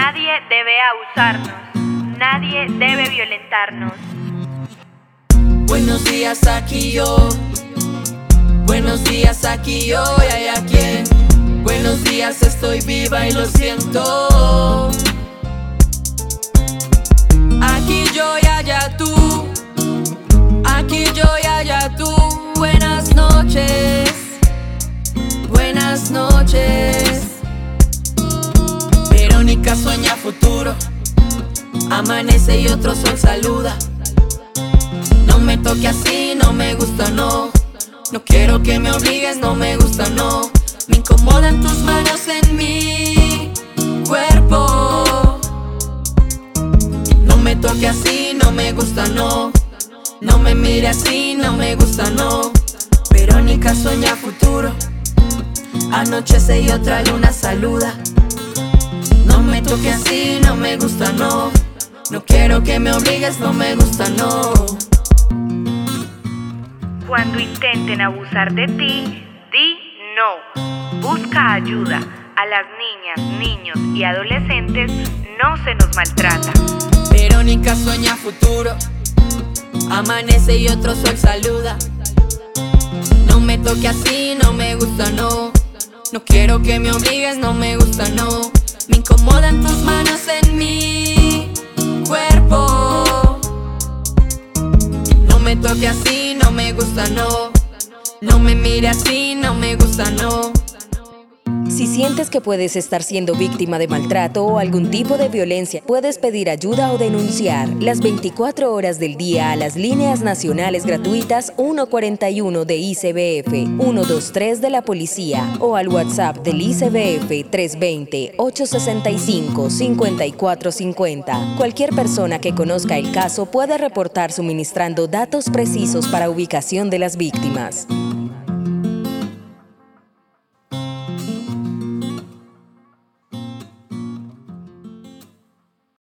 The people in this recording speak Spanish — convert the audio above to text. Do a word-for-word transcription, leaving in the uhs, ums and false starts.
Nadie debe abusarnos, nadie debe violentarnos. Buenos días, aquí yo. Buenos días, aquí yo, y hay a quien. Buenos días, estoy viva y lo siento. Aquí yo y allá tú. Aquí yo y allá tú. Buenas noches. Buenas noches. Verónica sueña futuro. Amanece y otro sol saluda. No me toque así, no me gusta, no. No quiero que me obligues, no me gusta, no. Me incomodan tus manos en mi cuerpo. No me toque así, no me gusta, no. No me mire así, no me gusta, no. Verónica sueña futuro. Anochece y otra luna saluda. No me toque así, no me gusta, no. No quiero que me obligues, no me gusta, no. Cuando intenten abusar de ti, di no. Busca ayuda. A las niñas, niños y adolescentes no se nos maltrata. Verónica sueña futuro. Amanece y otro sol saluda. No me toque así, no me gusta, no. No quiero que me obligues, no me gusta, no. Me incomodan tus manos en mi cuerpo. No me toque así, no me gusta, no. No me mire así, no me gusta, no. Si sientes que puedes estar siendo víctima de maltrato o algún tipo de violencia, puedes pedir ayuda o denunciar las veinticuatro horas del día a las líneas nacionales gratuitas uno cuarenta y uno de I C B F, ciento veintitrés de la policía o al WhatsApp del I C B F tres dos cero, ocho seis cinco, cinco cuatro cinco cero. Cualquier persona que conozca el caso puede reportar suministrando datos precisos para ubicación de las víctimas.